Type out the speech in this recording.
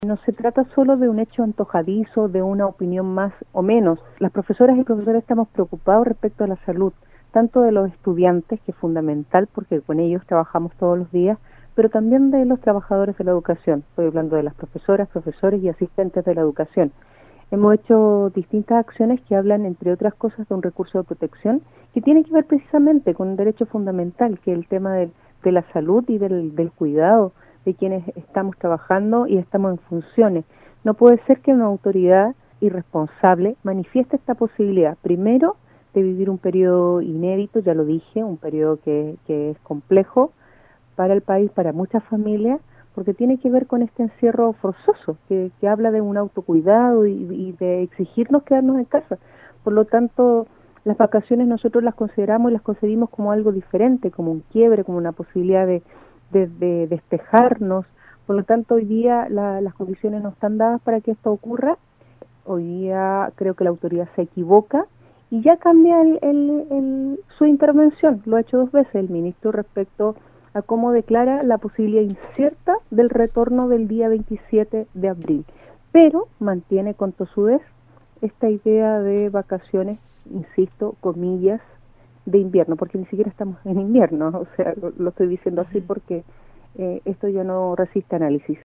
No se trata solo de un hecho antojadizo, de una opinión más o menos. Las profesoras y profesores estamos preocupados respecto a la salud, tanto de los estudiantes, que es fundamental porque con ellos trabajamos todos los días, pero también de los trabajadores de la educación. Estoy hablando de las profesoras, profesores y asistentes de la educación. Hemos hecho distintas acciones que hablan, entre otras cosas, de un recurso de protección que tiene que ver precisamente con un derecho fundamental, que es el tema de la salud y del cuidado de quienes estamos trabajando y estamos en funciones. No puede ser que una autoridad irresponsable manifieste esta posibilidad, primero, de vivir un periodo inédito, ya lo dije, un periodo que es complejo para el país, para muchas familias, porque tiene que ver con este encierro forzoso, que habla de un autocuidado y de exigirnos quedarnos en casa. Por lo tanto, las vacaciones nosotros las consideramos y las concebimos como algo diferente, como un quiebre, como una posibilidad de despejarnos. Por lo tanto, hoy día las condiciones no están dadas para que esto ocurra. Hoy día creo que la autoridad se equivoca y ya cambia su intervención. Lo ha hecho 2 veces el ministro respecto a cómo declara la posibilidad incierta del retorno del día 27 de abril, pero mantiene con tosudez esta idea de vacaciones, insisto, comillas, de invierno, porque ni siquiera estamos en invierno, o sea, lo estoy diciendo así porque esto ya no resiste análisis.